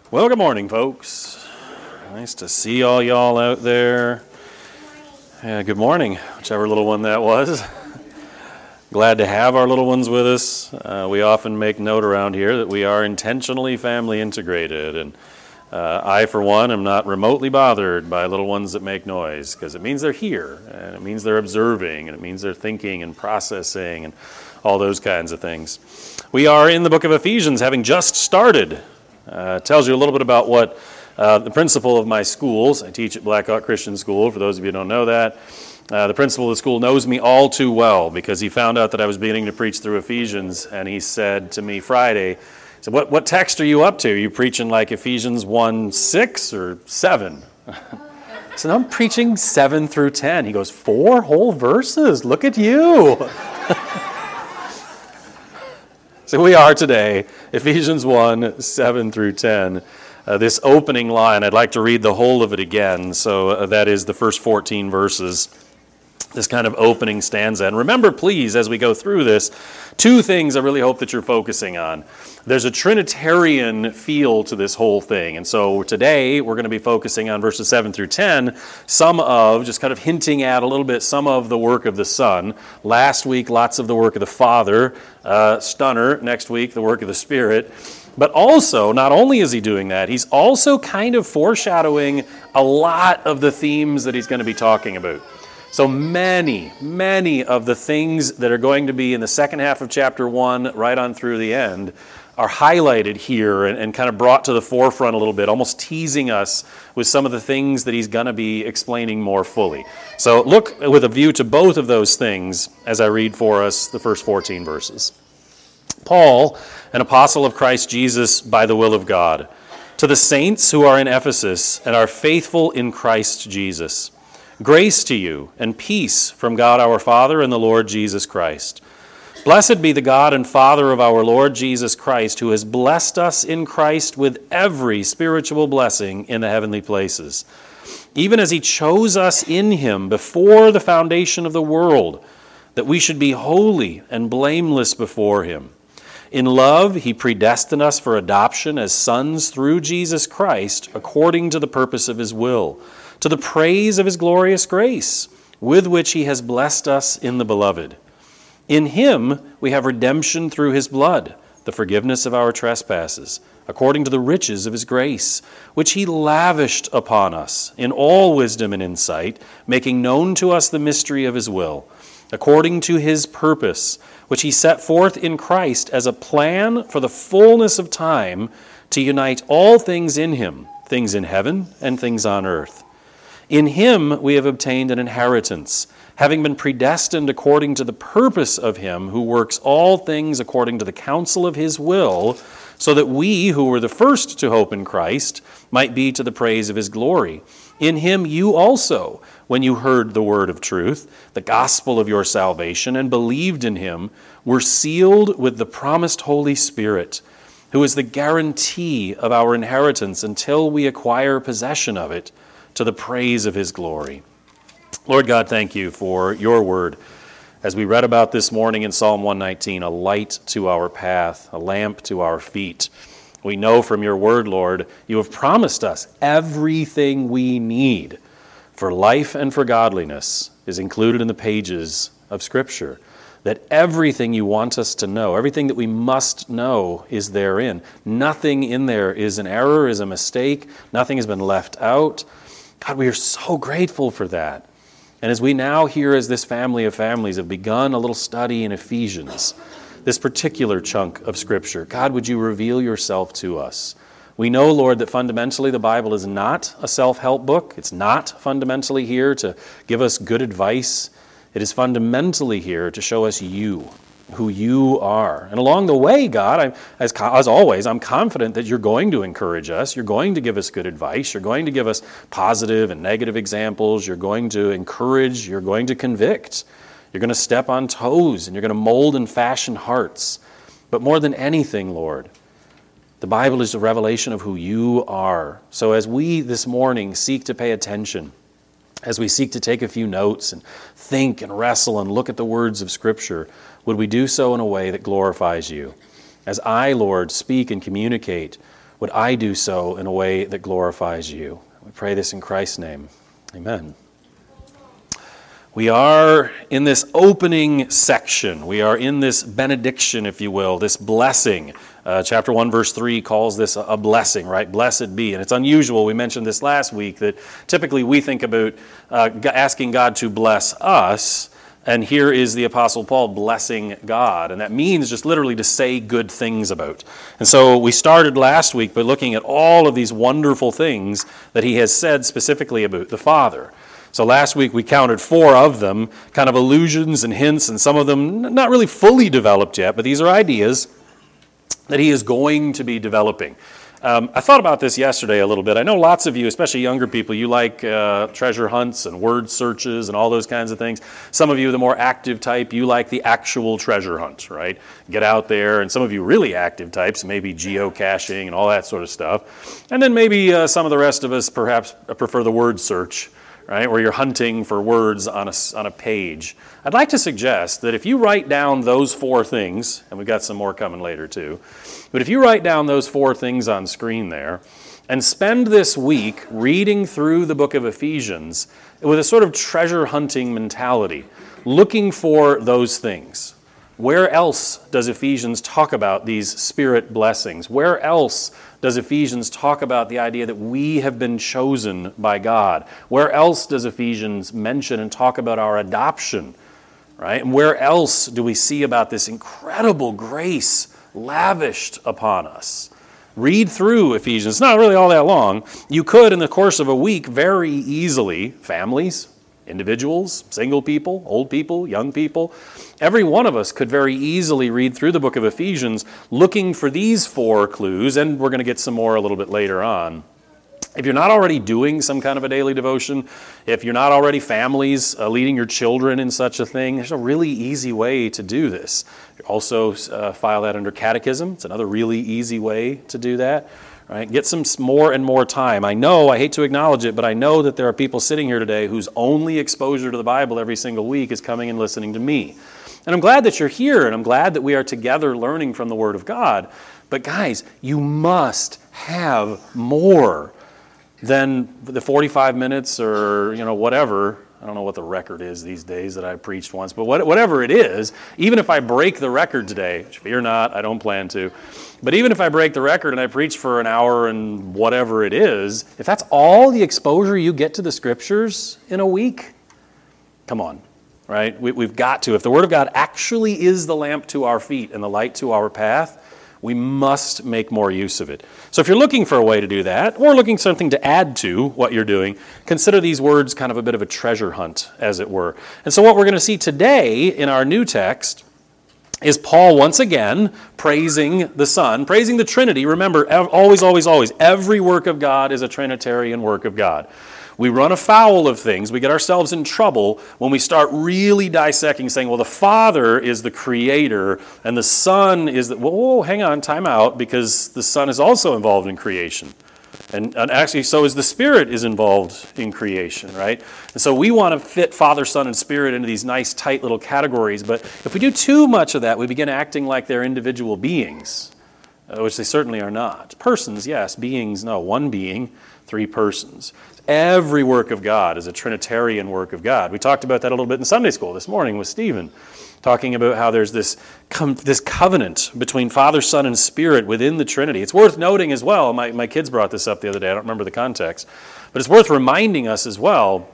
Well, good morning, folks. Nice to see all y'all out there. Good morning, whichever little one that was. Glad to have our little ones with us. We often make note around here that we are intentionally family integrated, and I, for one, am not remotely bothered by little ones that make noise, because it means they're here, and it means they're observing, and it means they're thinking and processing, and all those kinds of things. We are in the book of Ephesians, having just started. It tells you a little bit about what the principal of my schools, I teach at Blackhawk Christian School, for those of you who don't know that. The principal of the school knows me all too well because he found out that I was beginning to preach through Ephesians, and he said to me Friday, he said, what text are you up to? Are you preaching like Ephesians 1:6 or 7? I said, I'm preaching 7 through 10. He goes, 4 whole verses? Look at you. So we are today, Ephesians 1, 7 through 10. This opening line, I'd like to read the whole of it again. So that is the first 14 verses, this kind of opening stanza. And remember, please, as we go through this, 2 things I really hope that you're focusing on. There's a Trinitarian feel to this whole thing. And so today we're going to be focusing on verses 7 through 10, just kind of hinting at a little bit, some of the work of the Son. Last week, lots of the work of the Father. Stunner. Next week, the work of the Spirit. But also, not only is he doing that, he's also kind of foreshadowing a lot of the themes that he's going to be talking about. So many of the things that are going to be in the second half of chapter 1, right on through the end, are highlighted here and kind of brought to the forefront a little bit, almost teasing us with some of the things that he's going to be explaining more fully. So look with a view to both of those things as I read for us the first 14 verses. Paul, an apostle of Christ Jesus by the will of God, to the saints who are in Ephesus and are faithful in Christ Jesus, grace to you and peace from God our Father and the Lord Jesus Christ. Blessed be the God and Father of our Lord Jesus Christ, who has blessed us in Christ with every spiritual blessing in the heavenly places, even as he chose us in him before the foundation of the world, that we should be holy and blameless before him. In love, he predestined us for adoption as sons through Jesus Christ, according to the purpose of his will, to the praise of his glorious grace, with which he has blessed us in the Beloved. In him we have redemption through his blood, the forgiveness of our trespasses, according to the riches of his grace, which he lavished upon us in all wisdom and insight, making known to us the mystery of his will, according to his purpose, which he set forth in Christ as a plan for the fullness of time to unite all things in him, things in heaven and things on earth. In him we have obtained an inheritance, having been predestined according to the purpose of him who works all things according to the counsel of his will, so that we who were the first to hope in Christ might be to the praise of his glory. In him you also, when you heard the word of truth, the gospel of your salvation, and believed in him, were sealed with the promised Holy Spirit, who is the guarantee of our inheritance until we acquire possession of it, to the praise of his glory. Lord God, thank you for your word. As we read about this morning in Psalm 119, a light to our path, a lamp to our feet. We know from your word, Lord, you have promised us everything we need for life and for godliness is included in the pages of Scripture. That everything you want us to know, everything that we must know is therein. Nothing in there is an error, is a mistake. Nothing has been left out. God, we are so grateful for that. And as we now here as this family of families have begun a little study in Ephesians, this particular chunk of Scripture, God, would you reveal yourself to us? We know, Lord, that fundamentally the Bible is not a self-help book. It's not fundamentally here to give us good advice. It is fundamentally here to show us you, who you are. And along the way, God, as always, I'm confident that you're going to encourage us. You're going to give us good advice. You're going to give us positive and negative examples. You're going to encourage. You're going to convict. You're going to step on toes, and you're going to mold and fashion hearts. But more than anything, Lord, the Bible is a revelation of who you are. So as we this morning seek to pay attention, as we seek to take a few notes and think and wrestle and look at the words of Scripture, would we do so in a way that glorifies you? As I, Lord, speak and communicate, would I do so in a way that glorifies you. We pray this in Christ's name. Amen. We are in this opening section. We are in this benediction, if you will, this blessing. Chapter 1, verse 3 calls this a blessing, right? Blessed be. And it's unusual. We mentioned this last week that typically we think about asking God to bless us. And here is the Apostle Paul blessing God. And that means just literally to say good things about. And so we started last week by looking at all of these wonderful things that he has said specifically about the Father. So last week we counted 4 of them, kind of allusions and hints, and some of them not really fully developed yet, but these are ideas that he is going to be developing. I thought about this yesterday a little bit. I know lots of you, especially younger people, you like treasure hunts and word searches and all those kinds of things. Some of you, the more active type, you like the actual treasure hunt, right? Get out there. And some of you really active types, maybe geocaching and all that sort of stuff. And then maybe some of the rest of us perhaps prefer the word search, right, where you're hunting for words on a page. I'd like to suggest that if you write down those 4 things, and we've got some more coming later too, but if you write down those 4 things on screen there, and spend this week reading through the book of Ephesians with a sort of treasure hunting mentality, looking for those things. Where else does Ephesians talk about these spirit blessings? Where else does Ephesians talk about the idea that we have been chosen by God? Where else does Ephesians mention and talk about our adoption? Right? And where else do we see about this incredible grace lavished upon us? Read through Ephesians. It's not really all that long. You could, in the course of a week, very easily, families, individuals, single people, old people, young people, every one of us could very easily read through the book of Ephesians looking for these 4 clues, and we're going to get some more a little bit later on. If you're not already doing some kind of a daily devotion, if you're not already families leading your children in such a thing, there's a really easy way to do this. You also file that under catechism. It's another really easy way to do that. Right? Get some more and more time. I hate to acknowledge it, but I know that there are people sitting here today whose only exposure to the Bible every single week is coming and listening to me. And I'm glad that you're here, and I'm glad that we are together learning from the Word of God. But guys, you must have more than the 45 minutes or, whatever. I don't know what the record is these days that I preached once, but whatever it is, even if I break the record today, which fear not, I don't plan to, but even if I break the record and I preach for an hour and whatever it is, if that's all the exposure you get to the Scriptures in a week, come on, right? We've got to. If the Word of God actually is the lamp to our feet and the light to our path, we must make more use of it. So if you're looking for a way to do that, or looking for something to add to what you're doing, consider these words kind of a bit of a treasure hunt, as it were. And so what we're going to see today in our new text is Paul once again praising the Son, praising the Trinity. Remember, always, always, always, every work of God is a Trinitarian work of God. We run afoul of things. We get ourselves in trouble when we start really dissecting, saying, well, the Father is the creator and the Son is the... Whoa, hang on, time out, because the Son is also involved in creation. And actually, so is the Spirit is involved in creation, right? And so we want to fit Father, Son, and Spirit into these nice, tight little categories. But if we do too much of that, we begin acting like they're individual beings, which they certainly are not. Persons, yes. Beings, no. One being, 3 persons. Every work of God is a Trinitarian work of God. We talked about that a little bit in Sunday school this morning with Stephen, talking about how there's this covenant between Father, Son, and Spirit within the Trinity. It's worth noting as well, my kids brought this up the other day, I don't remember the context, but it's worth reminding us as well,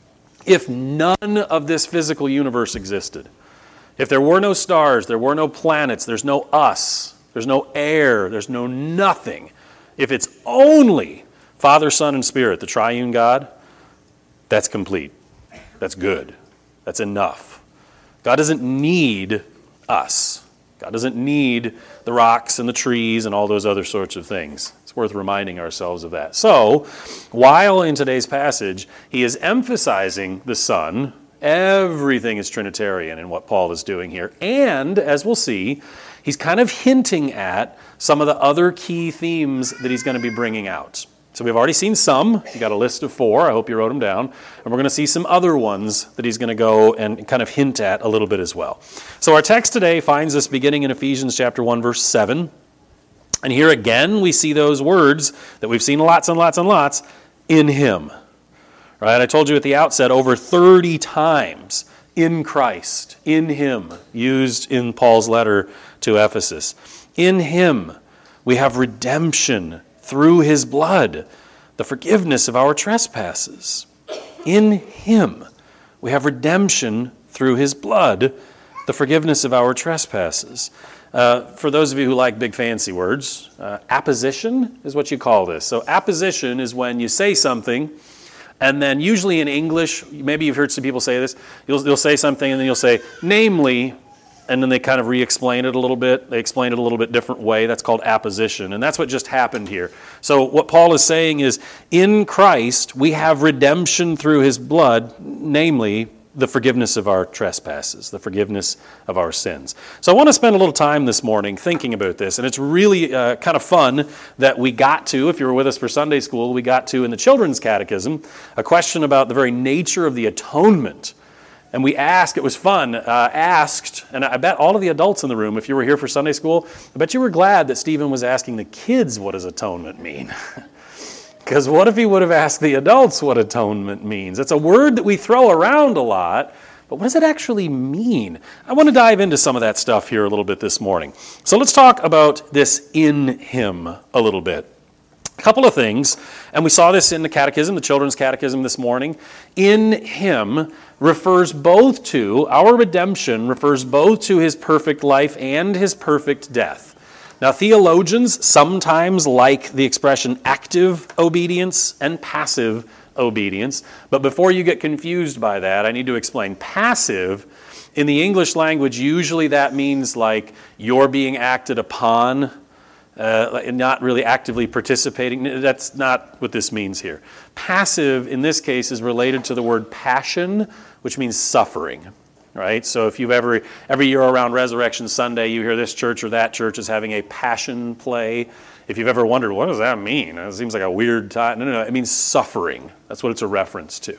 if none of this physical universe existed, if there were no stars, there were no planets, there's no us, there's no air, there's no nothing, if it's only Father, Son, and Spirit, the triune God, that's complete. That's good. That's enough. God doesn't need us. God doesn't need the rocks and the trees and all those other sorts of things. It's worth reminding ourselves of that. So, while in today's passage, he is emphasizing the Son, everything is Trinitarian in what Paul is doing here. And, as we'll see, he's kind of hinting at some of the other key themes that he's going to be bringing out. So we've already seen some. You got a list of 4. I hope you wrote them down. And we're going to see some other ones that he's going to go and kind of hint at a little bit as well. So our text today finds us beginning in Ephesians chapter 1, verse 7. And here again, we see those words that we've seen lots and lots and lots, in him. Right? I told you at the outset, over 30 times, in Christ, in him, used in Paul's letter to Ephesus. In him, we have redemption through his blood, the forgiveness of our trespasses. In him, we have redemption through his blood, the forgiveness of our trespasses. For those of you who like big fancy words, apposition is what you call this. So apposition is when you say something, and then usually in English, maybe you've heard some people say this, you'll say something and then you'll say, namely, and then they kind of re-explain it a little bit. They explain it a little bit different way. That's called apposition, and that's what just happened here. So what Paul is saying is, in Christ, we have redemption through his blood, namely, the forgiveness of our trespasses, the forgiveness of our sins. So I want to spend a little time this morning thinking about this, and it's really kind of fun that we got to, if you were with us for Sunday school, we got to, in the Children's Catechism, a question about the very nature of the atonement. And we asked, it was fun, asked, and I bet all of the adults in the room, if you were here for Sunday school, I bet you were glad that Stephen was asking the kids, what does atonement mean? Because what if he would have asked the adults what atonement means? It's a word that we throw around a lot, but what does it actually mean? I want to dive into some of that stuff here a little bit this morning. So let's talk about this in him a little bit. A couple of things, and we saw this in the catechism, the Children's Catechism this morning. In him refers both to, our redemption refers both to his perfect life and his perfect death. Now, theologians sometimes like the expression active obedience and passive obedience, but before you get confused by that, I need to explain. Passive, in the English language, usually that means like you're being acted upon, and not really actively participating. That's not what this means here. Passive, in this case, is related to the word passion, which means suffering. Right? So if you've every year around Resurrection Sunday, you hear this church or that church is having a passion play. If you've ever wondered, what does that mean? It seems like a weird time. No, it means suffering. That's what it's a reference to.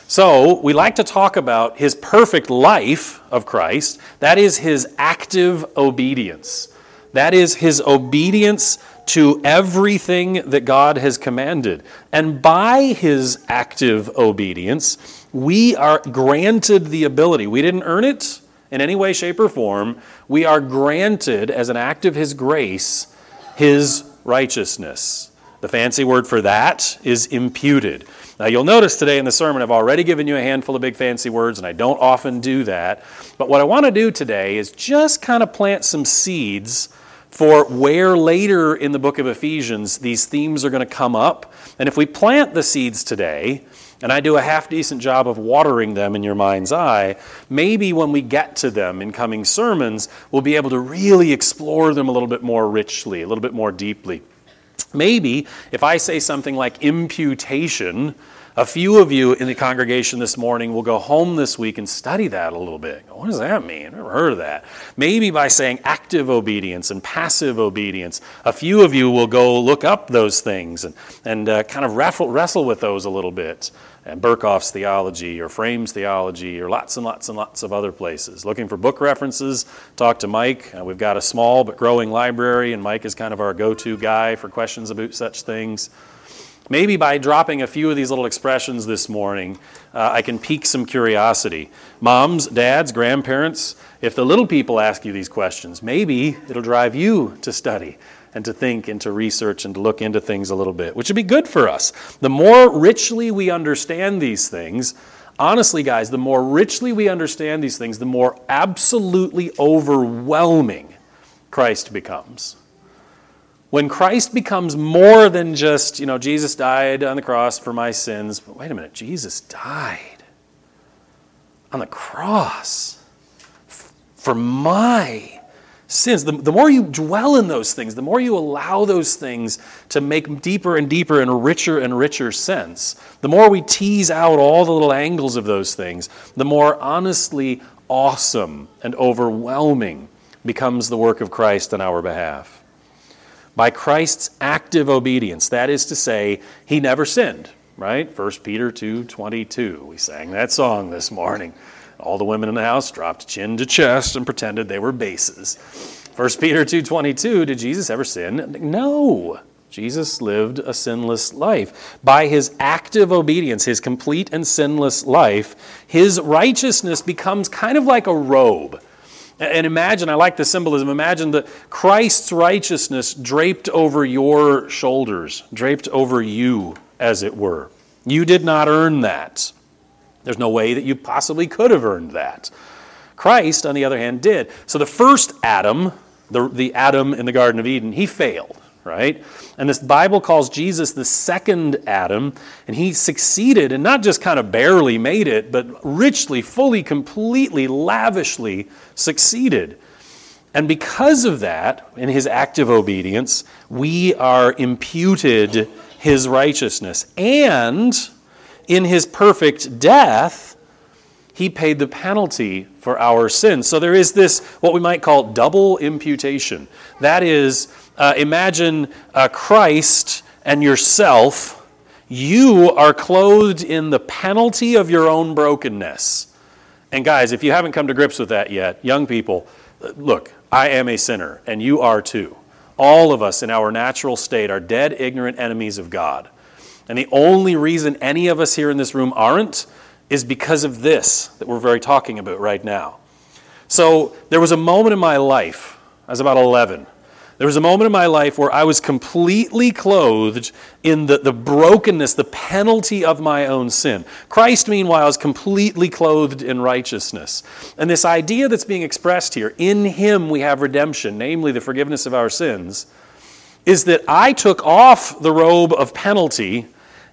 So we like to talk about his perfect life of Christ. That is his active obedience. That is his obedience to everything that God has commanded. And by his active obedience, we are granted the ability. We didn't earn it in any way, shape, or form. We are granted, as an act of his grace, his righteousness. The fancy word for that is imputed. Now, you'll notice today in the sermon, I've already given you a handful of big fancy words, and I don't often do that. But what I want to do today is just kind of plant some seeds for where later in the book of Ephesians these themes are going to come up. And if we plant the seeds today, and I do a half-decent job of watering them in your mind's eye, maybe when we get to them in coming sermons, we'll be able to really explore them a little bit more richly, a little bit more deeply. Maybe if I say something like imputation, a few of you in the congregation this morning will go home this week and study that a little bit. What does that mean? I've never heard of that. Maybe by saying active obedience and passive obedience, a few of you will go look up those things and kind of wrestle with those a little bit. And Berkhoff's theology or Frame's theology or lots and lots and lots of other places. Looking for book references, talk to Mike. We've got a small but growing library, and Mike is kind of our go-to guy for questions about such things. Maybe by dropping a few of these little expressions this morning, I can pique some curiosity. Moms, dads, grandparents, if the little people ask you these questions, maybe it'll drive you to study and to think and to research and to look into things a little bit, which would be good for us. The more richly we understand these things, honestly, guys, the more richly we understand these things, the more absolutely overwhelming Christ becomes. When Christ becomes more than just, Jesus died on the cross for my sins, but wait a minute, Jesus died on the cross for my sins. The more you dwell in those things, the more you allow those things to make deeper and deeper and richer sense, the more we tease out all the little angles of those things, the more honestly awesome and overwhelming becomes the work of Christ on our behalf. By Christ's active obedience, that is to say, he never sinned, right? 1 Peter 2:22. We sang that song this morning. All the women in the house dropped chin to chest and pretended they were basses. 1 Peter 2:22, did Jesus ever sin? No. Jesus lived a sinless life. By his active obedience, his complete and sinless life, his righteousness becomes kind of like a robe. And imagine, I like the symbolism, imagine that Christ's righteousness draped over your shoulders, draped over you, as it were. You did not earn that. There's no way that you possibly could have earned that. Christ, on the other hand, did. So the first Adam, the Adam in the Garden of Eden, he failed, right? And this Bible calls Jesus the second Adam, and he succeeded, and not just kind of barely made it, but richly, fully, completely, lavishly succeeded. And because of that, in his active obedience, we are imputed his righteousness. And in his perfect death, he paid the penalty for our sins. So there is this, what we might call double imputation. That is, imagine Christ and yourself. You are clothed in the penalty of your own brokenness. And guys, if you haven't come to grips with that yet, young people, look, I am a sinner, and you are too. All of us in our natural state are dead, ignorant enemies of God. And the only reason any of us here in this room aren't is because of this that we're very talking about right now. So there was a moment in my life, I was about 11. There was a moment in my life where I was completely clothed in the brokenness, the penalty of my own sin. Christ, meanwhile, is completely clothed in righteousness. And this idea that's being expressed here, in him we have redemption, namely the forgiveness of our sins, is that I took off the robe of penalty,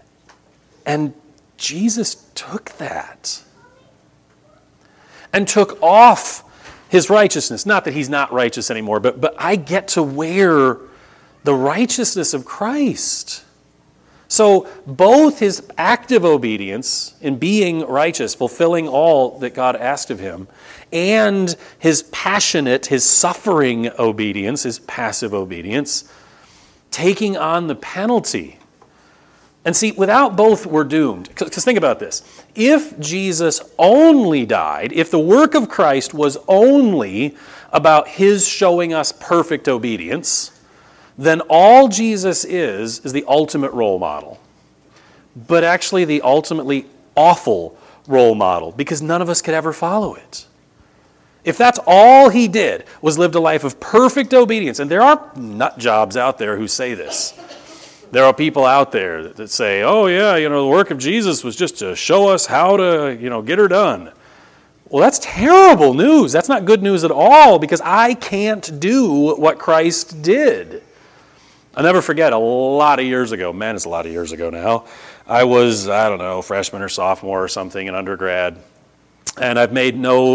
and Jesus took that and took off his righteousness. Not that he's not righteous anymore, but I get to wear the righteousness of Christ. So both his active obedience in being righteous, fulfilling all that God asked of him, and his passionate, his suffering obedience, his passive obedience, taking on the penalty. And see, without both, we're doomed. Because think about this. If Jesus only died, if the work of Christ was only about his showing us perfect obedience, then all Jesus is the ultimate role model. But actually the ultimately awful role model, because none of us could ever follow it. If that's all he did, was lived a life of perfect obedience, and there are nut jobs out there who say this. There are people out there that say, oh yeah, the work of Jesus was just to show us how to, get her done. Well, that's terrible news. That's not good news at all, because I can't do what Christ did. I'll never forget, a lot of years ago, man, it's a lot of years ago now, I was, freshman or sophomore or something in undergrad. And I've made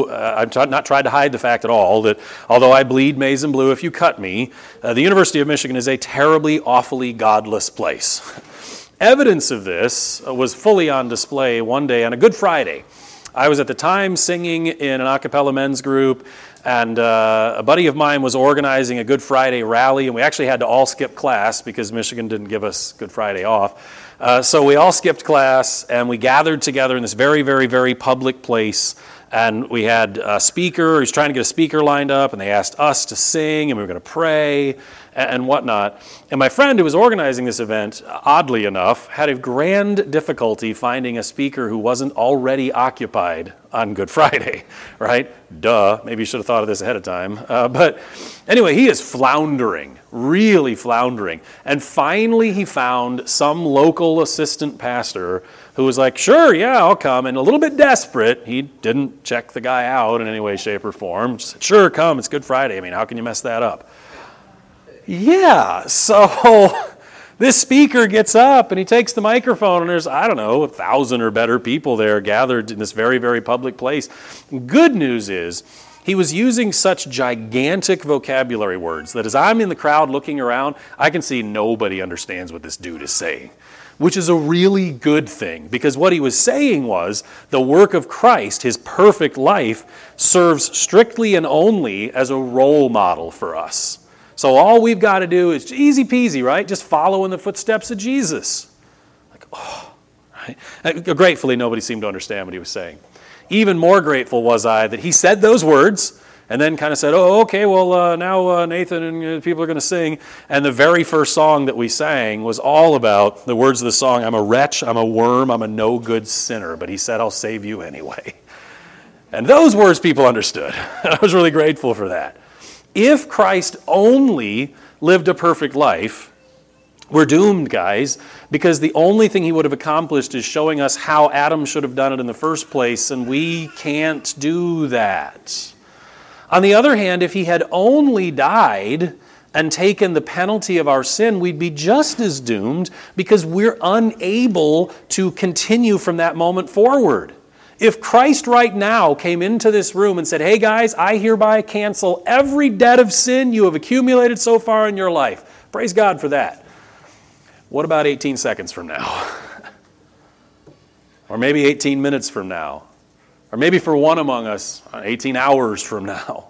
not tried to hide the fact at all that although I bleed maize and blue if you cut me, the University of Michigan is a terribly, awfully godless place. Evidence of this was fully on display one day on a Good Friday. I was at the time singing in an a cappella men's group, and a buddy of mine was organizing a Good Friday rally, and we actually had to all skip class because Michigan didn't give us Good Friday off. So we all skipped class, and we gathered together in this very, very, very public place, and we had a speaker. He was trying to get a speaker lined up, and they asked us to sing, and we were going to pray and whatnot. And my friend who was organizing this event, oddly enough, had a grand difficulty finding a speaker who wasn't already occupied on Good Friday, right? Duh, maybe you should have thought of this ahead of time. But anyway, he is floundering, really floundering. And finally he found some local assistant pastor who was like, sure, yeah, I'll come. And a little bit desperate, he didn't check the guy out in any way, shape, or form. Just said, sure, come, it's Good Friday. I mean, how can you mess that up? Yeah, so this speaker gets up and he takes the microphone, and there's, 1,000 or better people there gathered in this very, very public place. Good news is he was using such gigantic vocabulary words that as I'm in the crowd looking around, I can see nobody understands what this dude is saying, which is a really good thing, because what he was saying was the work of Christ, his perfect life, serves strictly and only as a role model for us. So all we've got to do is easy peasy, right? Just follow in the footsteps of Jesus. Right? Gratefully, nobody seemed to understand what he was saying. Even more grateful was I that he said those words, And then kind of said, oh, okay, well, now Nathan and people are going to sing. And the very first song that we sang was all about the words of the song, I'm a wretch, I'm a worm, I'm a no good sinner. But he said, I'll save you anyway. And those words people understood. I was really grateful for that. If Christ only lived a perfect life, we're doomed, guys, because the only thing he would have accomplished is showing us how Adam should have done it in the first place, and we can't do that. On the other hand, if he had only died and taken the penalty of our sin, we'd be just as doomed because we're unable to continue from that moment forward. If Christ right now came into this room and said, hey guys, I hereby cancel every debt of sin you have accumulated so far in your life. Praise God for that. What about 18 seconds from now? Or maybe 18 minutes from now? Or maybe for one among us, 18 hours from now?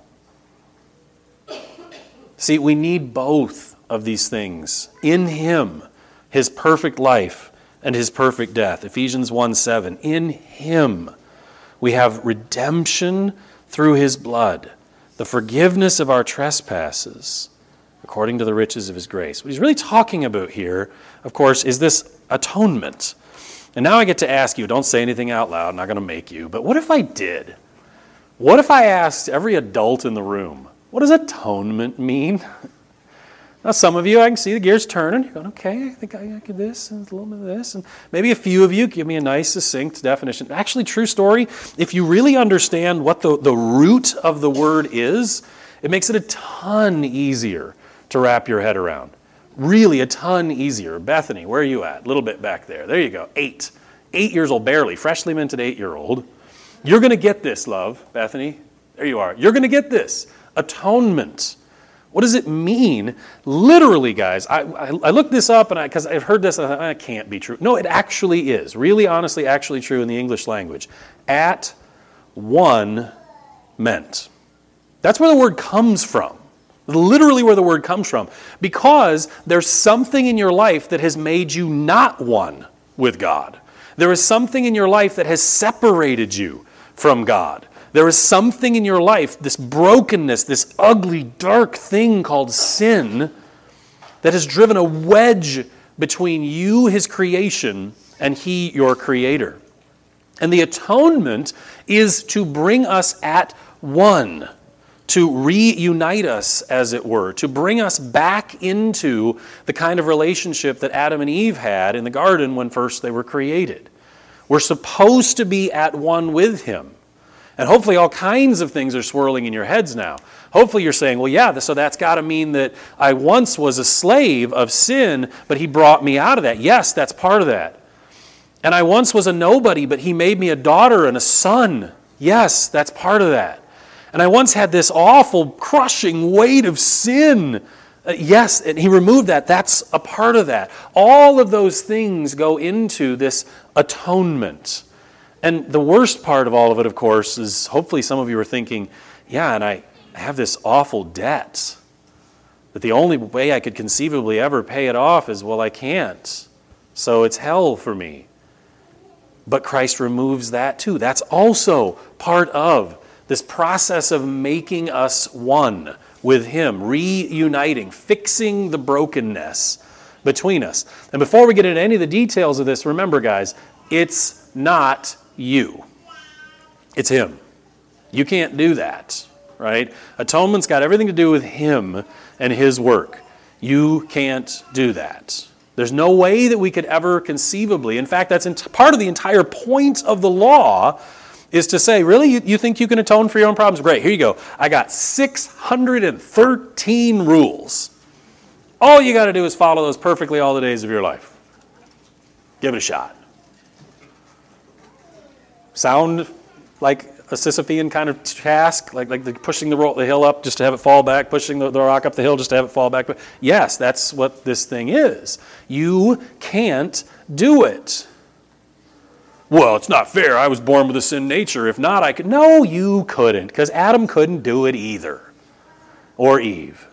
See, we need both of these things in him, his perfect life and his perfect death. Ephesians 1:7. In him we have redemption through his blood, the forgiveness of our trespasses, according to the riches of his grace. What he's really talking about here, of course, is this atonement. And now I get to ask you, don't say anything out loud, I'm not going to make you, but what if I did? What if I asked every adult in the room, what does atonement mean? Now some of you, I can see the gears turning. You're going, okay, I think I get this and a little bit of this. And maybe a few of you give me a nice, succinct definition. Actually, true story, if you really understand what the root of the word is, it makes it a ton easier to wrap your head around. Really a ton easier. Bethany, where are you at? A little bit back there. There you go. 8 years old, barely. Freshly minted 8-year-old. You're going to get this, love. Bethany, there you are. You're going to get this. Atonement. What does it mean? Literally, guys, I looked this up because I've heard this and I thought, it can't be true. No, it actually is. Really, honestly, actually true in the English language. At one meant. That's where the word comes from. Literally where the word comes from. Because there's something in your life that has made you not one with God. There is something in your life that has separated you from God. There is something in your life, this brokenness, this ugly, dark thing called sin, that has driven a wedge between you, his creation, and he, your creator. And the atonement is to bring us at one, to reunite us, as it were, to bring us back into the kind of relationship that Adam and Eve had in the garden when first they were created. We're supposed to be at one with him. And hopefully all kinds of things are swirling in your heads now. Hopefully you're saying, well, yeah, so that's got to mean that I once was a slave of sin, but he brought me out of that. Yes, that's part of that. And I once was a nobody, but he made me a daughter and a son. Yes, that's part of that. And I once had this awful, crushing weight of sin. Yes, and he removed that. That's a part of that. All of those things go into this atonement. And the worst part of all of it, of course, is hopefully some of you are thinking, yeah, and I have this awful debt that the only way I could conceivably ever pay it off is, well, I can't. So it's hell for me. But Christ removes that too. That's also part of this process of making us one with him, reuniting, fixing the brokenness between us. And before we get into any of the details of this, remember, guys, it's not you. It's him. You can't do that, right? Atonement's got everything to do with him and his work. You can't do that. There's no way that we could ever conceivably, in fact, that's part of the entire point of the law, is to say, really, you think you can atone for your own problems? Great, here you go. I got 613 rules. All you got to do is follow those perfectly all the days of your life. Give it a shot. Sound like a Sisyphean kind of task, like pushing the hill up just to have it fall back, pushing the rock up the hill just to have it fall back? But yes, that's what this thing is. You can't do it. Well, it's not fair. I was born with a sin nature. If not, I could. No, you couldn't, because Adam couldn't do it either, or Eve.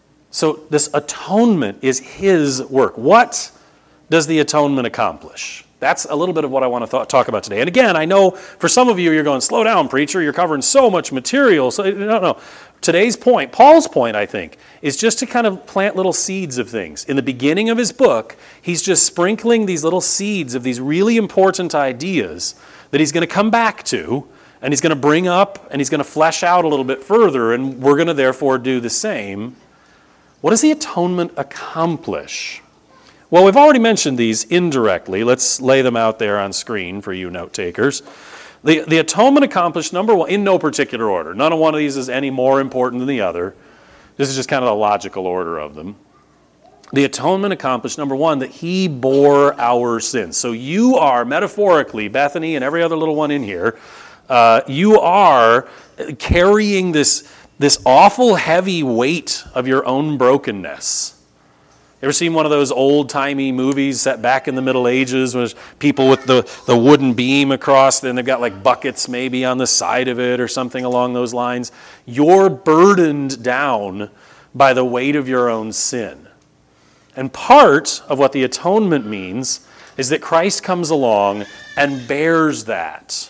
So this atonement is his work. What does the atonement accomplish? That's a little bit of what I want to talk about today. And again, I know for some of you, you're going, slow down, preacher. You're covering so much material. So no. Today's point, Paul's point, I think, is just to kind of plant little seeds of things. In the beginning of his book, he's just sprinkling these little seeds of these really important ideas that he's going to come back to, and he's going to bring up, and he's going to flesh out a little bit further, and we're going to therefore do the same. What does the atonement accomplish? Well, we've already mentioned these indirectly. Let's lay them out there on screen for you note takers. The atonement accomplished, number one, in no particular order. None of one of these is any more important than the other. This is just kind of the logical order of them. The atonement accomplished, number one, that he bore our sins. So you are, metaphorically, Bethany and every other little one in here, you are carrying this awful heavy weight of your own brokenness. Ever seen one of those old-timey movies set back in the Middle Ages where there's people with the wooden beam across, then they've got like buckets maybe on the side of it or something along those lines? You're burdened down by the weight of your own sin. And part of what the atonement means is that Christ comes along and bears that.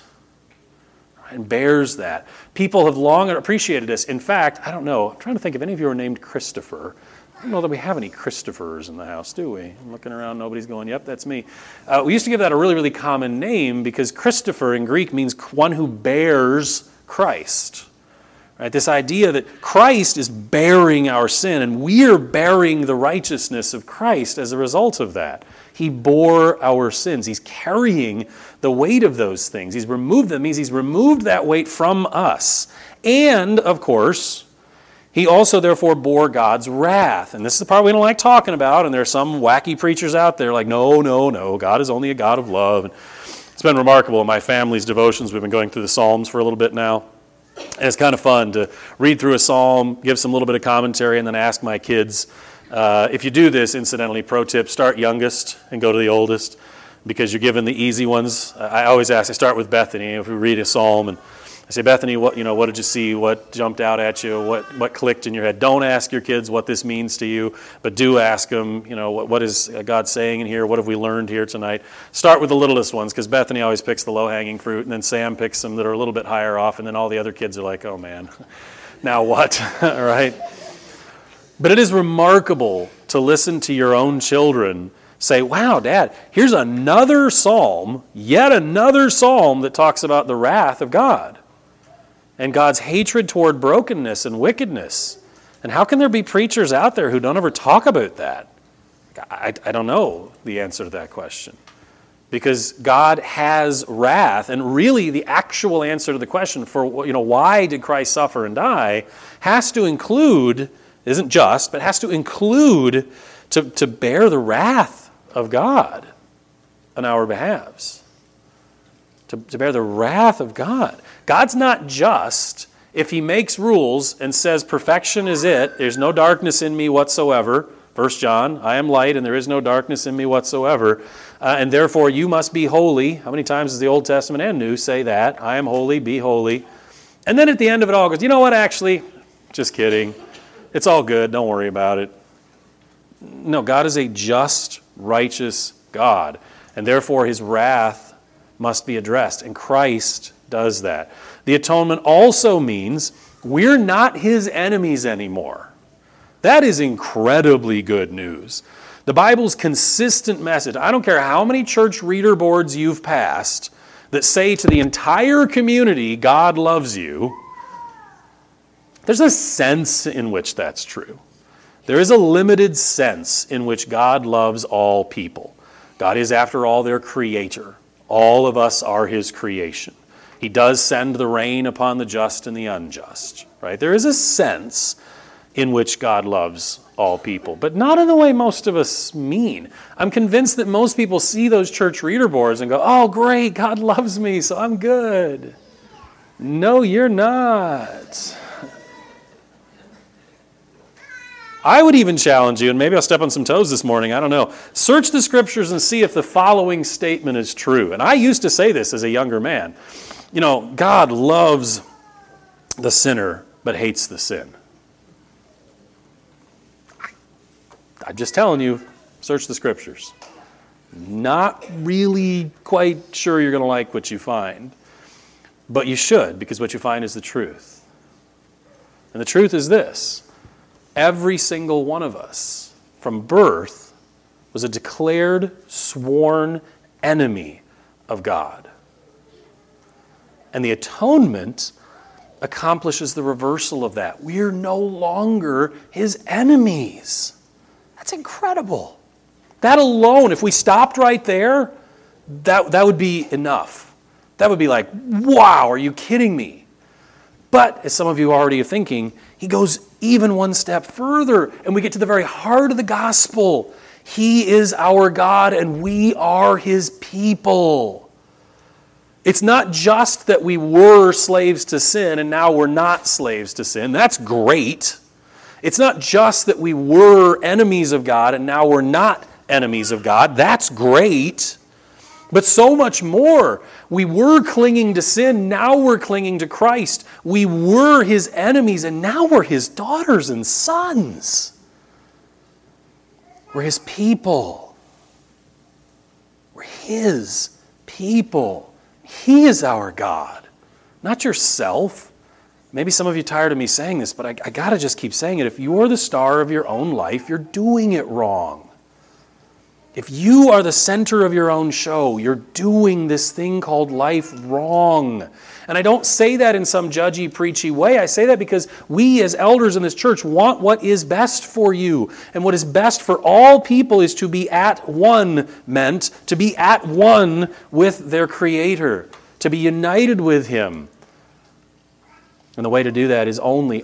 And bears that. People have long appreciated this. In fact, I don't know, I'm trying to think if any of you are named Christopher. I don't know that we have any Christophers in the house, do we? I'm looking around, nobody's going, yep, that's me. We used to give that a really, really common name because Christopher in Greek means one who bears Christ. Right? This idea that Christ is bearing our sin and we're bearing the righteousness of Christ as a result of that. He bore our sins. He's carrying the weight of those things. He's removed them. Means he's removed that weight from us. And, of course, he also, therefore, bore God's wrath. And this is the part we don't like talking about, and there are some wacky preachers out there like, no, God is only a God of love. And it's been remarkable in my family's devotions. We've been going through the Psalms for a little bit now. And it's kind of fun to read through a psalm, give some little bit of commentary, and then ask my kids. If you do this, incidentally, pro tip, start youngest and go to the oldest, because you're given the easy ones. I always ask, I start with Bethany. If we read a psalm, and I say, Bethany, what did you see? What jumped out at you? What clicked in your head? Don't ask your kids what this means to you, but do ask them, what is God saying in here? What have we learned here tonight? Start with the littlest ones, because Bethany always picks the low-hanging fruit, and then Sam picks some that are a little bit higher off, and then all the other kids are like, oh man, now what? All right? But it is remarkable to listen to your own children say, wow, Dad, here's another psalm, yet another psalm that talks about the wrath of God and God's hatred toward brokenness and wickedness. And how can there be preachers out there who don't ever talk about that? I don't know the answer to that question. Because God has wrath, and really the actual answer to the question for why did Christ suffer and die has to include, isn't just, but has to include to bear the wrath of God on our behalves. To bear the wrath of God. God's not just if he makes rules and says perfection is it, there's no darkness in me whatsoever. 1 John, I am light and there is no darkness in me whatsoever. And therefore you must be holy. How many times does the Old Testament and New say that? I am holy, be holy. And then at the end of it all goes, you know what, actually, just kidding. It's all good, don't worry about it. No, God is a just, righteous God. And therefore his wrath must be addressed. And Christ does that. The atonement also means we're not his enemies anymore. That is incredibly good news. The Bible's consistent message, I don't care how many church reader boards you've passed that say to the entire community, God loves you, there's a sense in which that's true. There is a limited sense in which God loves all people. God is, after all, their creator. All of us are his creation. He does send the rain upon the just and the unjust, right? There is a sense in which God loves all people, but not in the way most of us mean. I'm convinced that most people see those church reader boards and go, oh, great, God loves me, so I'm good. No, you're not. I would even challenge you, and maybe I'll step on some toes this morning, I don't know. Search the scriptures and see if the following statement is true. And I used to say this as a younger man. God loves the sinner, but hates the sin. I'm just telling you, search the scriptures. Not really quite sure you're going to like what you find. But you should, because what you find is the truth. And the truth is this. Every single one of us, from birth, was a declared, sworn enemy of God. And the atonement accomplishes the reversal of that. We're no longer his enemies. That's incredible. That alone, if we stopped right there, that would be enough. That would be like, wow, are you kidding me? But, as some of you already are thinking, he goes even one step further, and we get to the very heart of the gospel. He is our God, and we are his people. It's not just that we were slaves to sin, and now we're not slaves to sin. That's great. It's not just that we were enemies of God, and now we're not enemies of God. That's great. But so much more. We were clinging to sin, now we're clinging to Christ. We were his enemies, and now we're his daughters and sons. We're his people. We're his people. He is our God, not yourself. Maybe some of you are tired of me saying this, but I got to just keep saying it. If you're the star of your own life, you're doing it wrong. If you are the center of your own show, you're doing this thing called life wrong. And I don't say that in some judgy, preachy way. I say that because we as elders in this church want what is best for you. And what is best for all people is to be at one, meant to be at one with their Creator, to be united with him. And the way to do that is only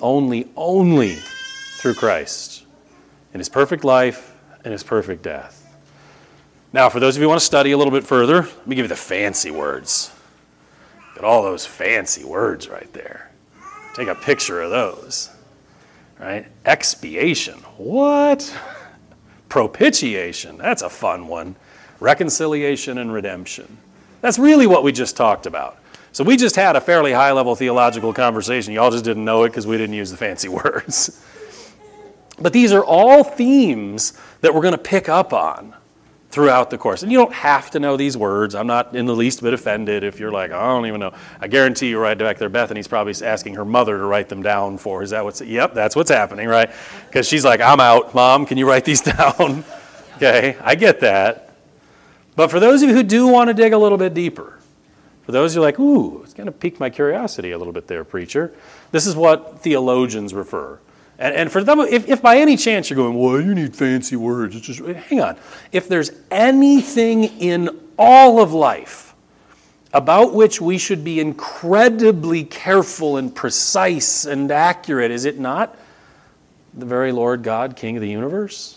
through Christ, in his perfect life and his perfect death. Now, for those of you who want to study a little bit further, let me give you the fancy words. Got all those fancy words right there. Take a picture of those. Right? Expiation. What? Propitiation. That's a fun one. Reconciliation and redemption. That's really what we just talked about. So we just had a fairly high-level theological conversation. Y'all just didn't know it because we didn't use the fancy words. But these are all themes that we're going to pick up on throughout the course. And you don't have to know these words. I'm not in the least bit offended if you're like, I don't even know. I guarantee you right back there, Bethany's probably asking her mother to write them down for her. Is that what's, yep, that's what's happening, right? Because she's like, I'm out. Mom, can you write these down? Okay, I get that. But for those of you who do want to dig a little bit deeper, for those who are like, ooh, it's going to pique my curiosity a little bit there, preacher, this is what theologians refer. And for them, if by any chance you're going, well, you need fancy words, it's just, hang on. If there's anything in all of life about which we should be incredibly careful and precise and accurate, is it not the very Lord God, King of the universe?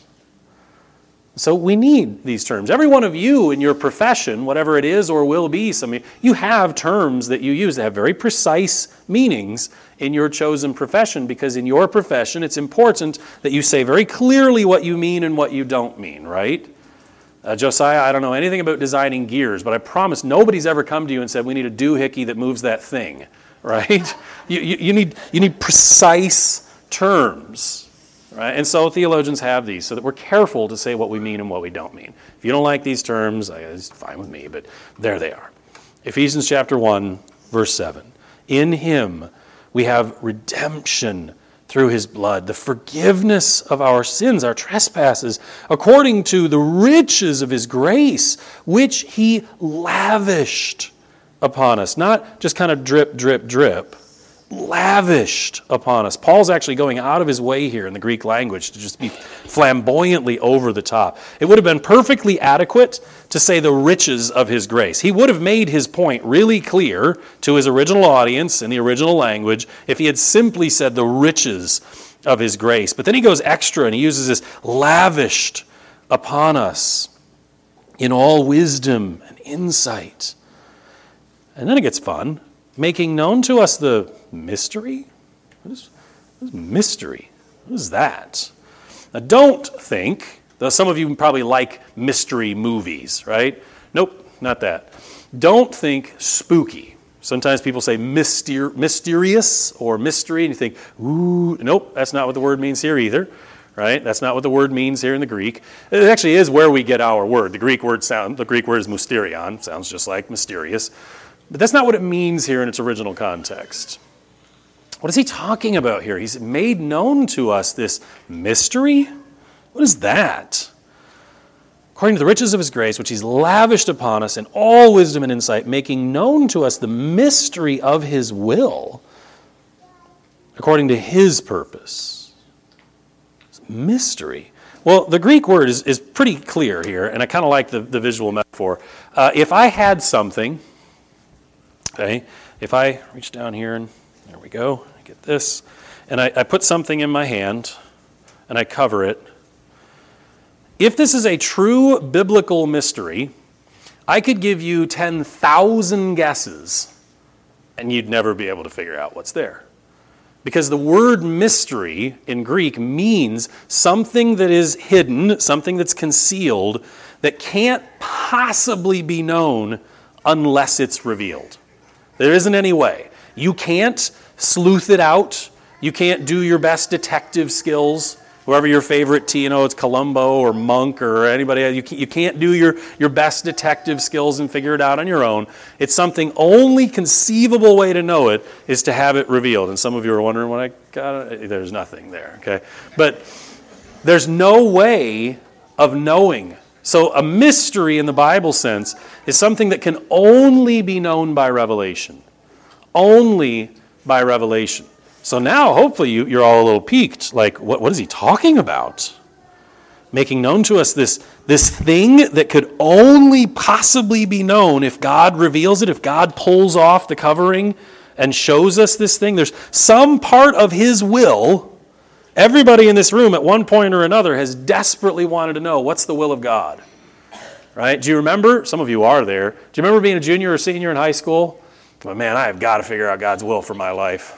So we need these terms. Every one of you in your profession, whatever it is or will be, some of you have terms that you use that have very precise meanings in your chosen profession, because in your profession it's important that you say very clearly what you mean and what you don't mean, right? Josiah, I don't know anything about designing gears, but I promise nobody's ever come to you and said, we need a doohickey that moves that thing, right? You need precise terms. Right? And so theologians have these so that we're careful to say what we mean and what we don't mean. If you don't like these terms, it's fine with me, but there they are. Ephesians chapter 1, verse 7. In him we have redemption through his blood, the forgiveness of our sins, our trespasses, according to the riches of his grace, which he lavished upon us. Not just kind of drip, drip, drip. Lavished upon us. Paul's actually going out of his way here in the Greek language to just be flamboyantly over the top. It would have been perfectly adequate to say the riches of his grace. He would have made his point really clear to his original audience in the original language if he had simply said the riches of his grace. But then he goes extra and he uses this lavished upon us in all wisdom and insight. And then it gets fun. Making known to us the mystery? What is mystery? What is that? Now don't think, though some of you probably like mystery movies, right? Nope, not that. Don't think spooky. Sometimes people say mysterious or mystery, and you think, ooh, nope, that's not what the word means here either, right? That's not what the word means here in the Greek. It actually is where we get our word. The Greek word is mysterion, sounds just like mysterious. But that's not what it means here in its original context. What is he talking about here? He's made known to us this mystery? What is that? According to the riches of his grace, which he's lavished upon us in all wisdom and insight, making known to us the mystery of his will, according to his purpose. Mystery. Well, the Greek word is pretty clear here, and I kind of like the visual metaphor. If I had something, okay, if I reach down here, and there we go, I get this, and I put something in my hand, and I cover it. If this is a true biblical mystery, I could give you 10,000 guesses, and you'd never be able to figure out what's there. Because the word mystery in Greek means something that is hidden, something that's concealed, that can't possibly be known unless it's revealed. There isn't any way. You can't sleuth it out. You can't do your best detective skills. Whoever your favorite, it's Columbo or Monk or anybody, you can't do your best detective skills and figure it out on your own. It's something, only conceivable way to know it is to have it revealed. And some of you are wondering what I got. There's nothing there, okay? But there's no way of knowing. So a mystery in the Bible sense is something that can only be known by revelation. Only by revelation. So now, hopefully, you're all a little piqued. Like, what is he talking about? Making known to us this thing that could only possibly be known if God reveals it, if God pulls off the covering and shows us this thing. There's some part of his will. Everybody in this room at one point or another has desperately wanted to know what's the will of God. Right? Do you remember? Some of you are there. Do you remember being a junior or senior in high school? Well, man, I have got to figure out God's will for my life.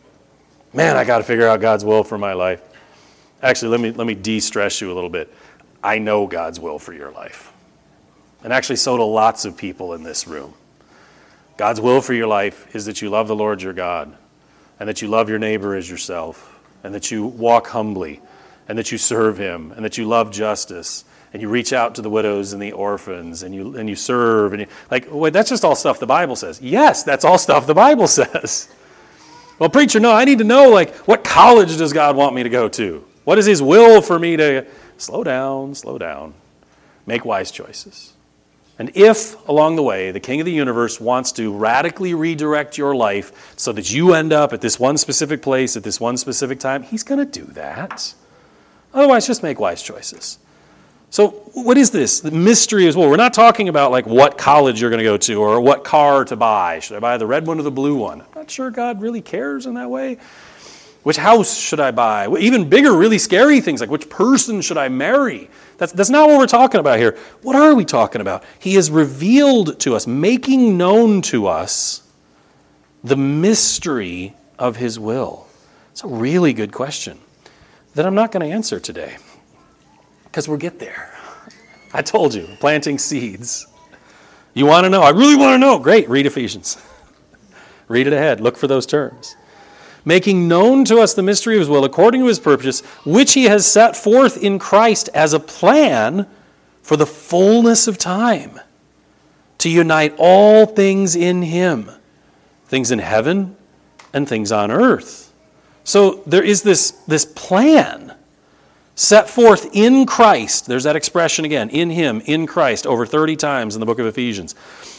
Man, I got to figure out God's will for my life. Actually, let me de-stress you a little bit. I know God's will for your life. And actually, so do lots of people in this room. God's will for your life is that you love the Lord your God, and that you love your neighbor as yourself, and that you walk humbly, and that you serve him, and that you love justice, and you reach out to the widows and the orphans, and you serve, and wait, that's just all stuff the Bible says. Yes, that's all stuff the Bible says. Well, preacher, no, I need to know, what college does God want me to go to? What is his will for me to... Slow down. Make wise choices. And if, along the way, the King of the universe wants to radically redirect your life so that you end up at this one specific place at this one specific time, he's going to do that. Otherwise, just make wise choices. So what is this? The mystery as well. We're not talking about what college you're going to go to or what car to buy. Should I buy the red one or the blue one? I'm not sure God really cares in that way. Which house should I buy? Even bigger, really scary things like which person should I marry? That's not what we're talking about here. What are we talking about? He has revealed to us, making known to us the mystery of his will. It's a really good question that I'm not going to answer today. Because we'll get there. I told you, planting seeds. You want to know? I really want to know. Great, read Ephesians. Read it ahead. Look for those terms. Making known to us the mystery of his will, according to his purpose, which he has set forth in Christ as a plan for the fullness of time, to unite all things in him, things in heaven and things on earth. So there is this plan set forth in Christ. There's that expression again, in him, in Christ, over 30 times in the book of Ephesians.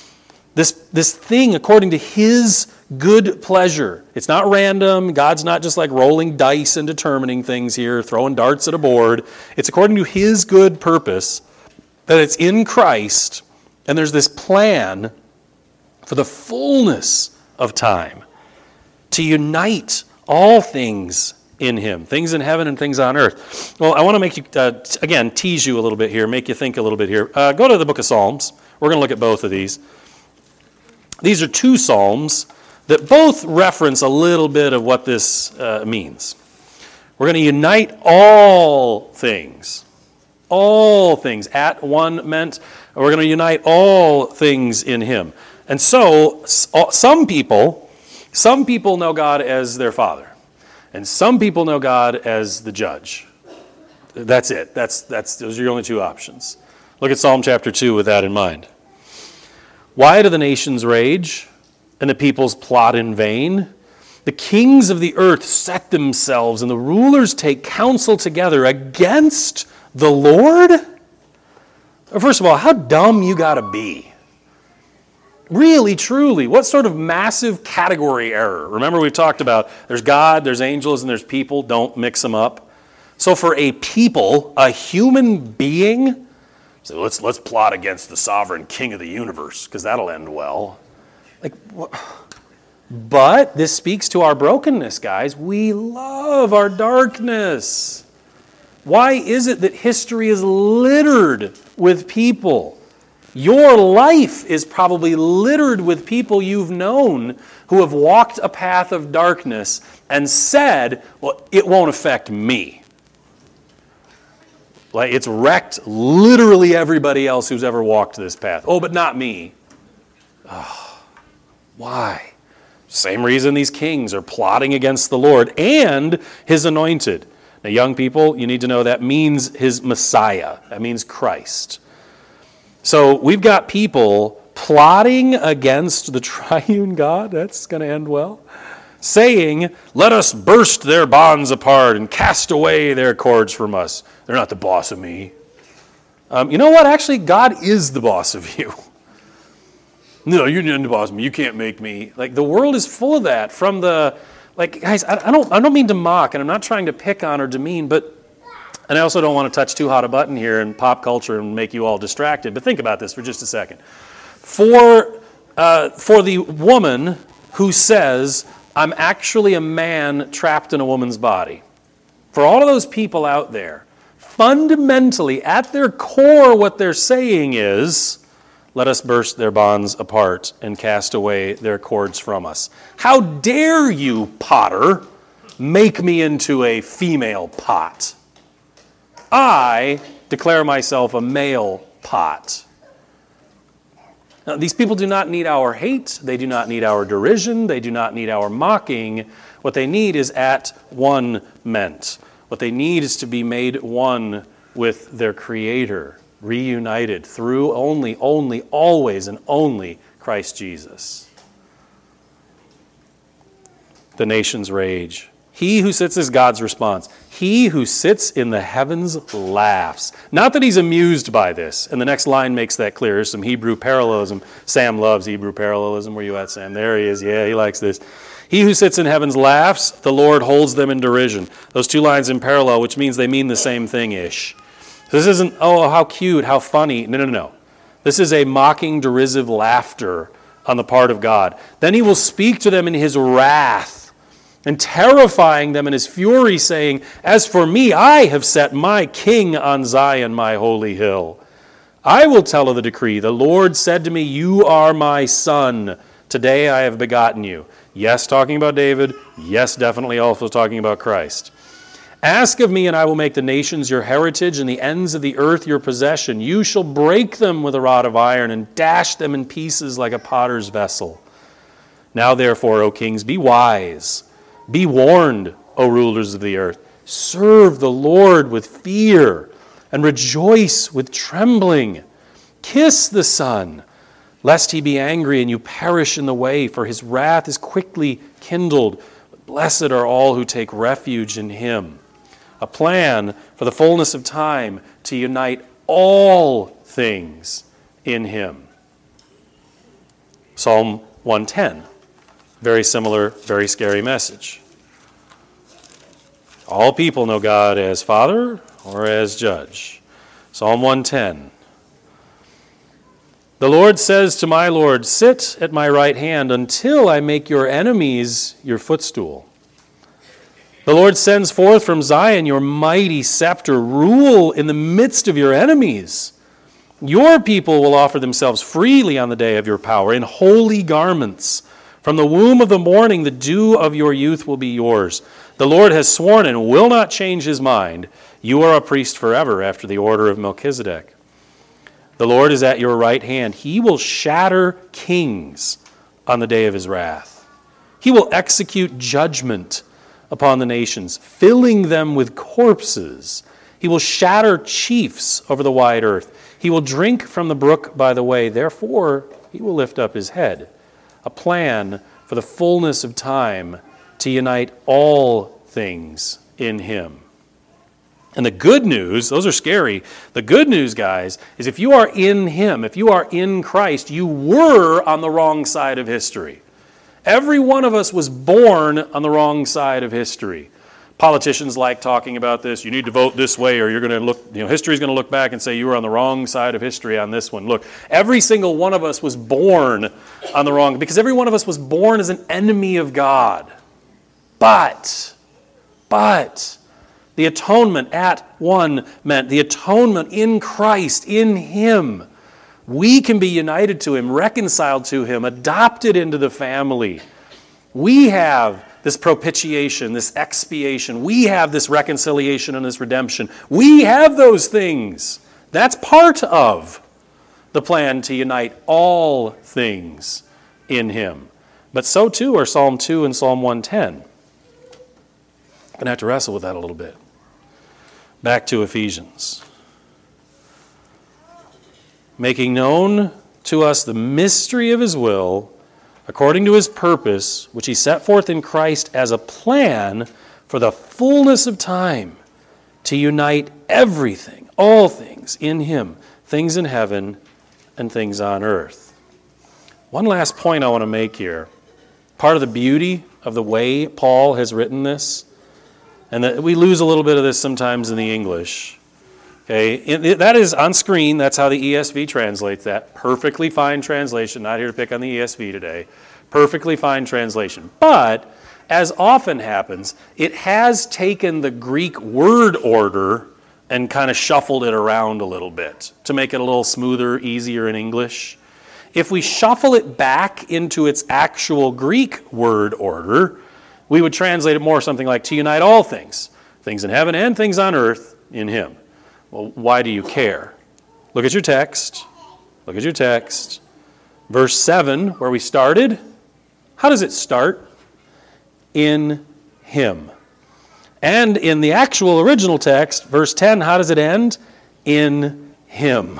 This thing according to his good pleasure. It's not random. God's not just rolling dice and determining things here, throwing darts at a board. It's according to his good purpose that it's in Christ, and there's this plan for the fullness of time to unite all things in him, things in heaven and things on earth. Well, I want to make you, again, tease you a little bit here, make you think a little bit here. Go to the book of Psalms. We're going to look at both of these. These are two Psalms that both reference a little bit of what this means. We're going to unite all things. All things. At one meant we're going to unite all things in him. And so some people know God as their Father. And some people know God as the judge. That's it. Those are your only two options. Look at Psalm chapter 2 with that in mind. Why do the nations rage and the peoples plot in vain? The kings of the earth set themselves and the rulers take counsel together against the Lord? First of all, how dumb you got to be. Really, truly, what sort of massive category error? Remember, we've talked about there's God, there's angels, and there's people. Don't mix them up. So for a people, a human being, so let's plot against the sovereign king of the universe, because that'll end well. But this speaks to our brokenness, guys. We love our darkness. Why is it that history is littered with people? Your life is probably littered with people you've known who have walked a path of darkness and said, well, it won't affect me. Like it's wrecked literally everybody else who's ever walked this path. Oh, but not me. Oh, why? Same reason these kings are plotting against the Lord and his anointed. Now, young people, you need to know that means his Messiah. That means Christ. So we've got people plotting against the triune God. That's going to end well. Saying, let us burst their bonds apart and cast away their cords from us. They're not the boss of me. You know what? Actually, God is the boss of you. No, you're not the boss of me. You can't make me. Like the world is full of that. From the, like, guys, I don't mean to mock, and I'm not trying to pick on or demean, but. And I also don't want to touch too hot a button here in pop culture and make you all distracted. But think about this for just a second. For the woman who says, I'm actually a man trapped in a woman's body. For all of those people out there, fundamentally, at their core, what they're saying is, let us burst their bonds apart and cast away their cords from us. How dare you, potter, make me into a female pot? I declare myself a male pot. Now, these people do not need our hate. They do not need our derision. They do not need our mocking. What they need is at one ment. What they need is to be made one with their Creator, reunited through only, always, and only Christ Jesus. The nations rage. He who sits is God's response. He who sits in the heavens laughs. Not that he's amused by this. And the next line makes that clear. There's some Hebrew parallelism. Sam loves Hebrew parallelism. Where you at, Sam? There he is. Yeah, he likes this. He who sits in heavens laughs. The Lord holds them in derision. Those two lines in parallel, which means they mean the same thing-ish. So this isn't, oh, how cute, how funny. No. This is a mocking, derisive laughter on the part of God. Then he will speak to them in his wrath, and terrifying them in his fury, saying, as for me, I have set my king on Zion, my holy hill. I will tell of the decree. The Lord said to me, you are my son. Today I have begotten you. Yes, talking about David. Yes, definitely also talking about Christ. Ask of me, and I will make the nations your heritage and the ends of the earth your possession. You shall break them with a rod of iron and dash them in pieces like a potter's vessel. Now therefore, O kings, be wise. Be warned, O rulers of the earth. Serve the Lord with fear and rejoice with trembling. Kiss the Son, lest he be angry and you perish in the way, for his wrath is quickly kindled. Blessed are all who take refuge in him. A plan for the fullness of time to unite all things in him. Psalm 110. Very similar, very scary message. All people know God as Father or as Judge. Psalm 110. The Lord says to my Lord, sit at my right hand until I make your enemies your footstool. The Lord sends forth from Zion your mighty scepter. Rule in the midst of your enemies. Your people will offer themselves freely on the day of your power in holy garments. From the womb of the morning, the dew of your youth will be yours. The Lord has sworn and will not change his mind. You are a priest forever after the order of Melchizedek. The Lord is at your right hand. He will shatter kings on the day of his wrath. He will execute judgment upon the nations, filling them with corpses He will shatter chiefs over the wide earth. He will drink from the brook by the way. Therefore, he will lift up his head. A plan for the fullness of time to unite all things in him. And the good news, those are scary. The good news, guys, is if you are in him, if you are in Christ, you were on the wrong side of history. Every one of us was born on the wrong side of history. Politicians like talking about this. You need to vote this way or you're going to look, history's going to look back and say you were on the wrong side of history on this one. Look, every single one of us was born on the wrong, because every one of us was born as an enemy of God. But, the atonement at one meant the atonement in Christ, in him. We can be united to him, reconciled to him, adopted into the family. We have this propitiation, this expiation. We have this reconciliation and this redemption. We have those things. That's part of the plan to unite all things in him. But so too are Psalm 2 and Psalm 110. I'm going to have to wrestle with that a little bit. Back to Ephesians. Making known to us the mystery of his will, according to his purpose, which he set forth in Christ as a plan for the fullness of time, to unite everything, all things in him, things in heaven and things on earth. One last point I want to make here. Part of the beauty of the way Paul has written this, and that we lose a little bit of this sometimes in the English. Okay, that is on screen. That's how the ESV translates that. Perfectly fine translation. Not here to pick on the ESV today. Perfectly fine translation. But, as often happens, it has taken the Greek word order and kind of shuffled it around a little bit to make it a little smoother, easier in English. If we shuffle it back into its actual Greek word order, we would translate it more something like to unite all things, things in heaven and things on earth in him. Well, why do you care? Look at your text. Look at your text. Verse 7, where we started. How does it start? In him. And in the actual original text, verse 10, how does it end? In him.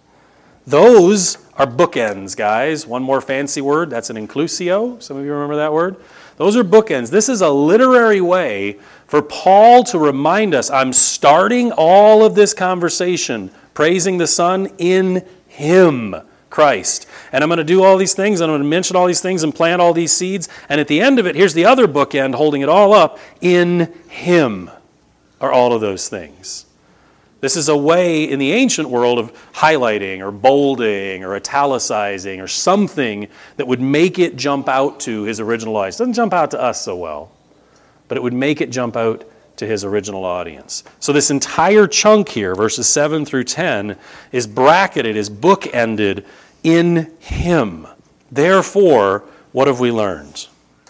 Those are bookends, guys. One more fancy word, that's an inclusio. Some of you remember that word? Those are bookends. This is a literary way for Paul to remind us, I'm starting all of this conversation praising the Son in him, Christ. And I'm going to do all these things, and I'm going to mention all these things and plant all these seeds. And at the end of it, here's the other bookend holding it all up. In him are all of those things. This is a way in the ancient world of highlighting or bolding or italicizing or something that would make it jump out to his original audience. It doesn't jump out to us so well, but it would make it jump out to his original audience. So this entire chunk here, verses 7 through 10, is bracketed, is bookended in him. Therefore, what have we learned?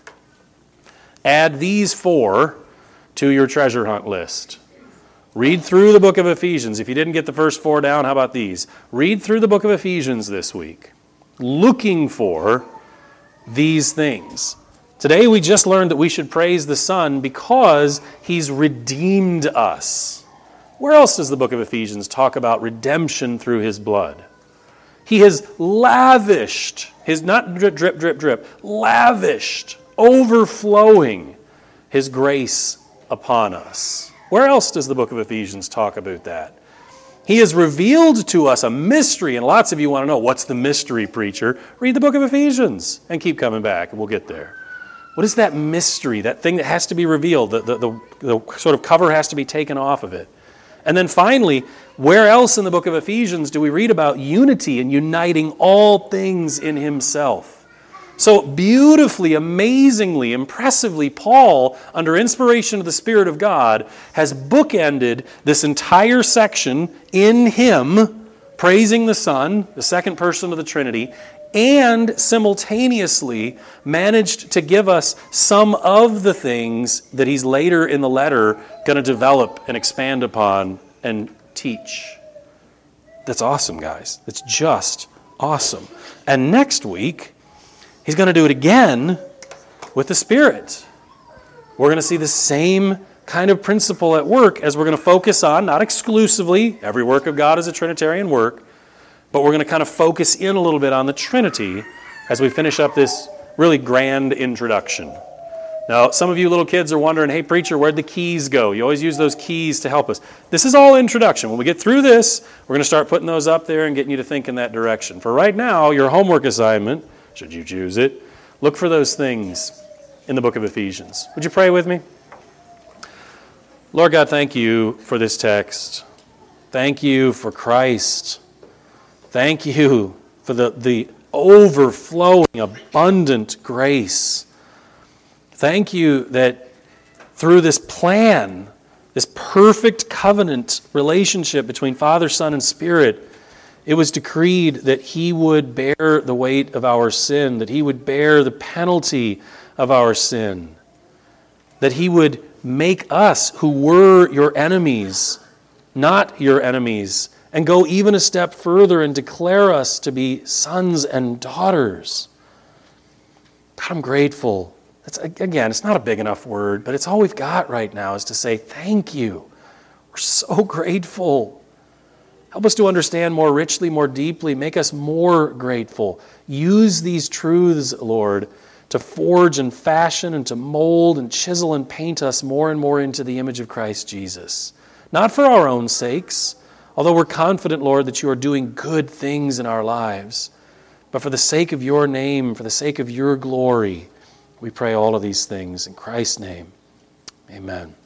Add these 4 to your treasure hunt list. Read through the book of Ephesians. If you didn't get the first 4 down, how about these? Read through the book of Ephesians this week, looking for these things. Today we just learned that we should praise the Son because he's redeemed us. Where else does the book of Ephesians talk about redemption through his blood? He has lavished, his not drip, drip, drip, drip, lavished, overflowing his grace upon us. Where else does the book of Ephesians talk about that? He has revealed to us a mystery, and lots of you want to know, what's the mystery, preacher? Read the book of Ephesians and keep coming back, and we'll get there. What is that mystery, that thing that has to be revealed? The sort of cover has to be taken off of it. And then finally, where else in the book of Ephesians do we read about unity and uniting all things in himself? So beautifully, amazingly, impressively, Paul, under inspiration of the Spirit of God, has bookended this entire section in him, praising the Son, the second person of the Trinity, and simultaneously managed to give us some of the things that he's later in the letter going to develop and expand upon and teach. That's awesome, guys. It's just awesome. And next week, he's going to do it again with the Spirit. We're going to see the same kind of principle at work as we're going to focus on, not exclusively, every work of God is a Trinitarian work, but we're going to kind of focus in a little bit on the Trinity as we finish up this really grand introduction. Now, some of you little kids are wondering, hey, preacher, where'd the keys go? You always use those keys to help us. This is all introduction. When we get through this, we're going to start putting those up there and getting you to think in that direction. For right now, your homework assignment, should you choose it, look for those things in the book of Ephesians. Would you pray with me? Lord God, thank you for this text. Thank you for Christ. Thank you for the overflowing, abundant grace. Thank you that through this plan, this perfect covenant relationship between Father, Son, and Spirit, it was decreed that He would bear the weight of our sin, that He would bear the penalty of our sin, that He would make us, who were your enemies, not your enemies, and go even a step further and declare us to be sons and daughters. God, I'm grateful. Again, it's not a big enough word, but it's all we've got right now is to say thank you. We're so grateful. Help us to understand more richly, more deeply. Make us more grateful. Use these truths, Lord, to forge and fashion and to mold and chisel and paint us more and more into the image of Christ Jesus. Not for our own sakes, although we're confident, Lord, that you are doing good things in our lives, but for the sake of your name, for the sake of your glory. We pray all of these things in Christ's name. Amen.